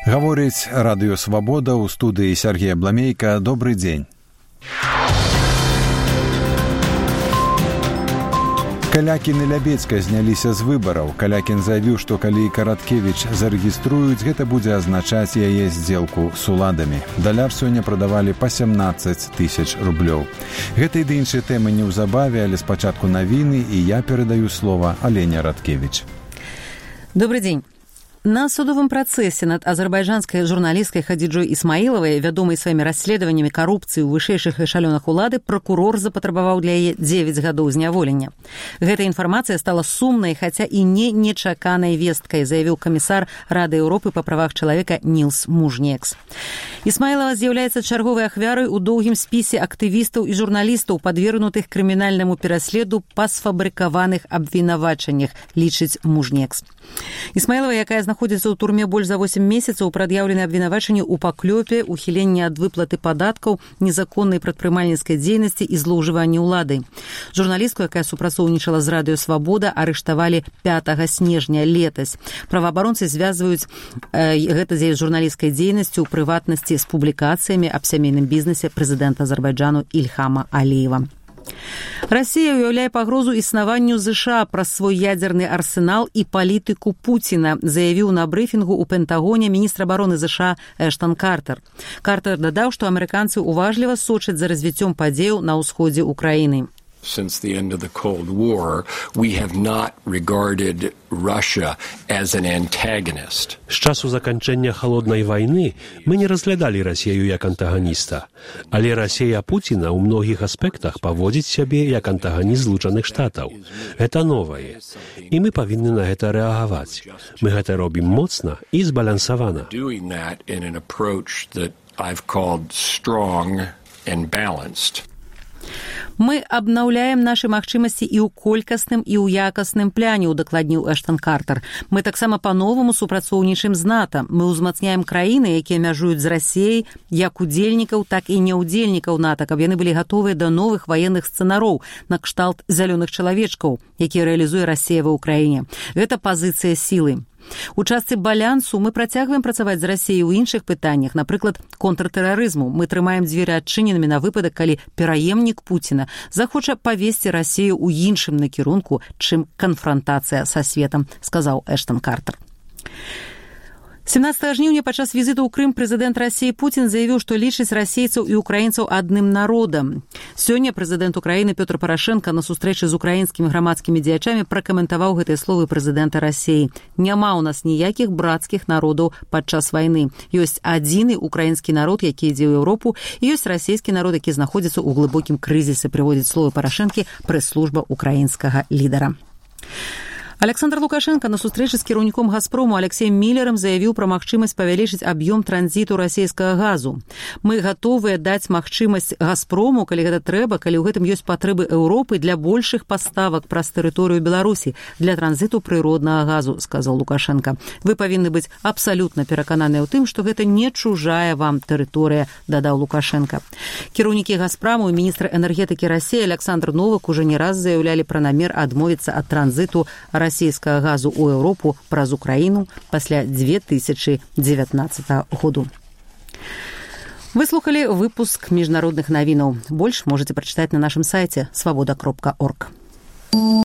Гаворыць радыё «Свабода», у студыі Сергей Бламейка. Добрый дзень. Калякін і Лябедзька зняліся з выбараў. Калякін заявіў, што калі Караткевіч зарэгіструюць, гэта будзе азначаць яе здзелку з уладамі. Даляр сёння прадавалі па 17 000 рублёў. Гэта і ды іншыя тэмы неўзабаве, але спачатку навіны, і я перадаю слова Алене Радкевіч. Добрый дзень. На судовым працэсе над азербайджанскай журналісткай Хадзіджой Ісмаілавай, вядомай сваімі расследаваннямі карупцыі ў вышэйшых эшалёнах улады, пракурор запатрабаваў для яе 9 гадоў зняволення. Гэта інфармацыя стала сумнай, хаця і не нечаканай весткай, заявіў камісар Рады Еўропы па правах чалавека Нілс Мужнекс. Ісмаілава з'яўляецца чарговай ахвярай у доўгім спісе актывістаў і журналістаў, падвергнутых крымінальнаму пераследу па сфабрыкаваных абвінавачаннях, лічыць Мужнекс. Ісмаілава, якая знаходзіцца ў турме больш за 8 месяцаў, прад'яўлены абвінавачанні ў паклёпе, ухіленні ад выплаты падаткаў, незаконнай прадпрымальніцкай дзейнасці і злоўжыванні ўладай. Журналістку, якая супрацоўнічала з радыё «Свабода», арыштавалі 5 снежня летась. Праваабаронцы звязваюць гэта з яе журналісцкай дзейнасцю, у прыватнасці з публікацыямі аб сямейным бізнесе прэзідэнта Азербайджану Ільхама Аліева. Расія ўяўляе пагрозу існаванню ЗША праз свой ядзерны арсенал і палітыку Пуціна, заявіў на брыфінгу ў Пентагоне міністр абароны ЗША Эштон Картер. Картер дадаў, што амерыканцы уважліва сочаць за развіццём падзеяў на ўсходзе ўкраіны. Since the end of the Cold War, we have not regarded Russia as an antagonist. З часу заканчэння халоднай вайны мы не разглядалі Расію як антаганіста, але Расія Пуціна ў многіх аспектах паводзіць сябе як антаганіст Злучаных Штатаў. Гэта новае, і мы павінны на гэта рэагаваць. Мы гэта робім моцна і збалансавана. Doing that in an approach that I've called strong and balanced. Мы абнаўляем нашы магчымасці і ў колькасным, і ў якасным пляне, удакладніў Эштон Картер. Мы таксама па-новаму супрацоўнічаем з НАТО. Мы ўзмацняем краіны, якія мяжуюць з Расіяй, як удзельнікаў, так і няўдзельнікаў НАТО, каб яны былі гатовыя да новых ваенных сцэнароў на кшталт зялёных чалавечкаў, якія рэалізуе Расія ва ўкраіне. Гэта пазіцыя сілы. У частцы балансу мы працягваем працаваць з Расіяй у іншых пытаннях, напрыклад, контртэрарызму. Мы трымаем дзверы адчыненымі на выпадак, калі пераемнік Пуціна захоча павесці Расію ў іншым накірунку, чым канфрантацыя са светам, сказаў Эштон Картер. 17 жніўня падчас візіту ў Крым прэзідэнт Расіі Пуцін заявіў, што лічыць расейцаў і украінцаў адным народам. Сёння прэзідэнт Украіны Пётр Парашэнка на сустрэчы з украінскімі грамадскімі дзеячамі пракаментаваў гэтыя словы прэзідэнта Расіі. Няма ў нас ніякіх брацкіх народаў падчас вайны. Ёсць адзіны украінскі народ, які ідзе ў Еўропу, і ёсць расійскі народ, які знаходзіцца ў глыбокім крызісе, прыводзіць словы Парашэнкі прэс-служба украінскага лідара. Александр Лукашенко на сустрэчы з кіраўніком «Газпрому» Алексеем Міллерам заявіў пра магчымасць павялічыць аб'ём транзіту расійскага газу. Мы гатовыя даць магчымасць «Газпрому», калі гэта трэба, калі ў гэтым ёсць патрэбы Еўропы для большых паставак праз тэрыторыю Беларусі для транзіту прыроднага газу, сказаў Лукашенко. Вы павінны быць абсалютна перакананыя ў тым, што гэта не чужая вам тэрыторыя, дадаў Лукашенко. Кіраўнікі «Газпраму» і міністр энергетыкі Расіі Александр Новак уже не раз заявлялі пра намер адмовіцца ад транзіту расійскага газу ў Еўропу праз Украіну пасля 2019 году. Вы слухалі выпуск міжнародных навінаў. Больш можаце прачытаць на нашым сайце свабода.орг.